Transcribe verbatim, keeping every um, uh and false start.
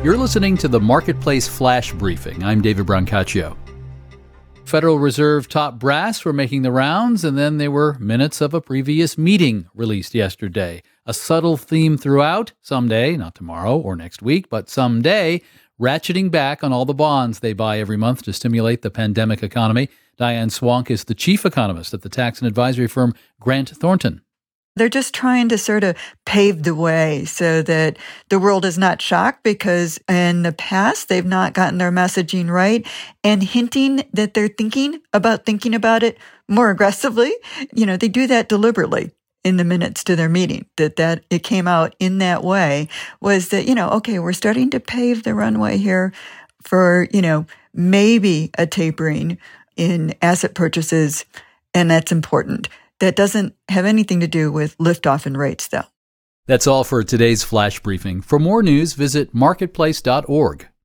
You're listening to the Marketplace Flash Briefing. I'm David Brancaccio. Federal Reserve top brass were making the rounds, and then there were minutes of a previous meeting released yesterday. A subtle theme throughout: someday, not tomorrow or next week, but someday, ratcheting back on all the bonds they buy every month to stimulate the pandemic economy. Diane Swank is the chief economist at the tax and advisory firm Grant Thornton. They're just trying to sort of pave the way so that the world is not shocked, because in the past, they've not gotten their messaging right, and hinting that they're thinking about thinking about it more aggressively. You know, they do that deliberately in the minutes to their meeting, that, that it came out in that way, was that, you know, okay, we're starting to pave the runway here for, you know, maybe a tapering in asset purchases, and that's important. That doesn't have anything to do with liftoff in rates, though. That's all for today's Flash Briefing. For more news, visit marketplace dot org.